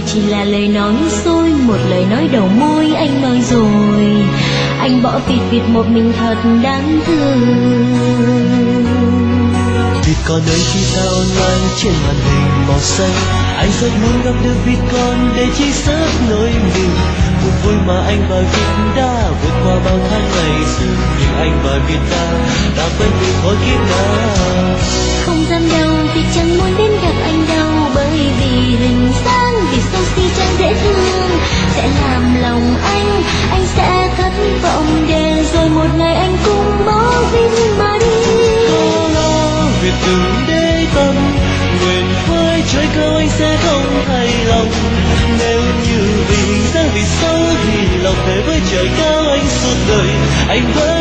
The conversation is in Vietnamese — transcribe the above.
chỉ là lời nói xôi, một lời nói đầu môi anh nói rồi. Anh bỏ Việt một mình thật đáng thương. Việt con ơi khi ta online trên màn hình màu xanh, anh rất muốn gặp được Việt con để chia sớt nỗi niềm. Cuộc vui mà anh và Việt đã vượt qua bao tháng ngày xưa, nhưng anh và Việt ta đã quen từ thôi kiếp nào. Không dám đâu, Việt chẳng muốn đến gặp anh đâu, bởi vì hình dáng Việt xấu xí chẳng dễ thương, sẽ làm lòng anh sẽ thất vọng. Để rồi một ngày anh cũng bỏ Việt mà đi. Có lo Việt đừng để tâm, nguyện với trời cao anh sẽ không thay lòng. Nếu như vì hình dáng Việt xấu thì lòng thề với trời cao anh suốt đời anh vẫn